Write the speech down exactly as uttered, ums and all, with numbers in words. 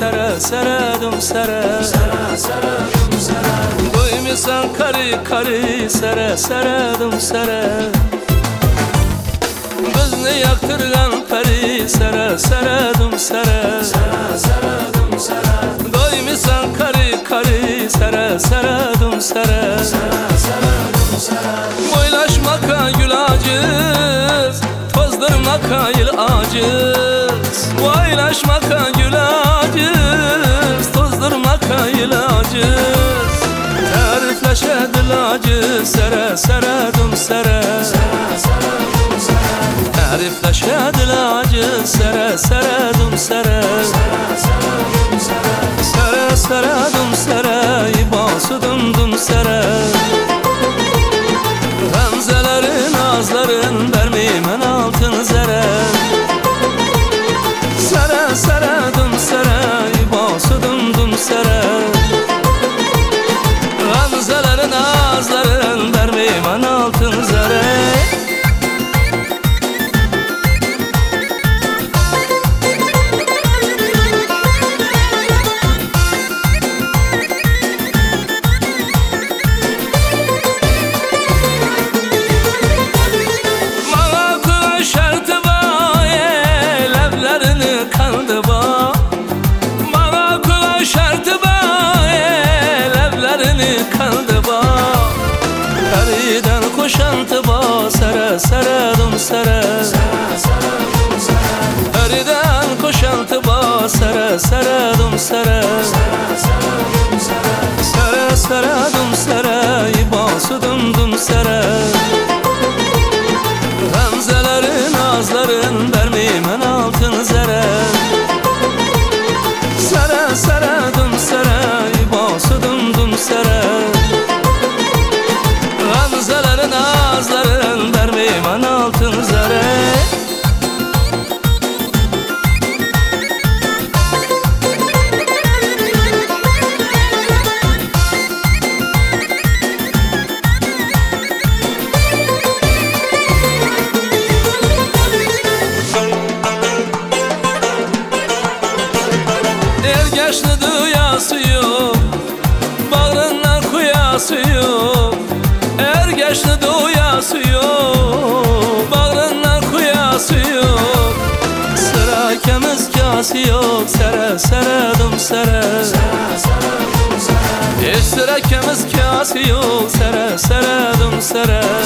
sere sere dum sere sere sere dum sere duymusan karı karı sere sere dum sere bizni yaktırgan peri sere sere dum sere sere sere dum sere duymusan karı karı sere sere dum sere sere sere dum sere boylaşmaka gül aciz tozdurmaka il aciz boylaşmaka gül aciz tozdurmaka il aciz tarifleşe dil aciz sere sere dum sere sere sere dum sere tarifleşe dil aciz sere sere dum sere sere sere dum sere sere sere dum sere ibasu dum dum sere Gamzelerin ağızların vermeymen altın zere sere sere dum sere ibasu dum dum sere Gamzelerin ağızların vermeymen altın zere Periden koşantı ba sere sere dum sere Periden koşantı ba sere sere dum sere Sere sere dum sere ibasu dum dum sere Gamzelerin ağızların vermeymen altın zere Sere sere dum sere ibasu dum dum sere Gamzelerin ağızların vermeymen altın zere Ergeçli duyası yok bağrından kuyası yok Ergeçli duyası yok bağrından kuyası yok Sıra kemiz kası yok sere sere dum sere Hiç sıra kemiz kası yok sere sere dum sere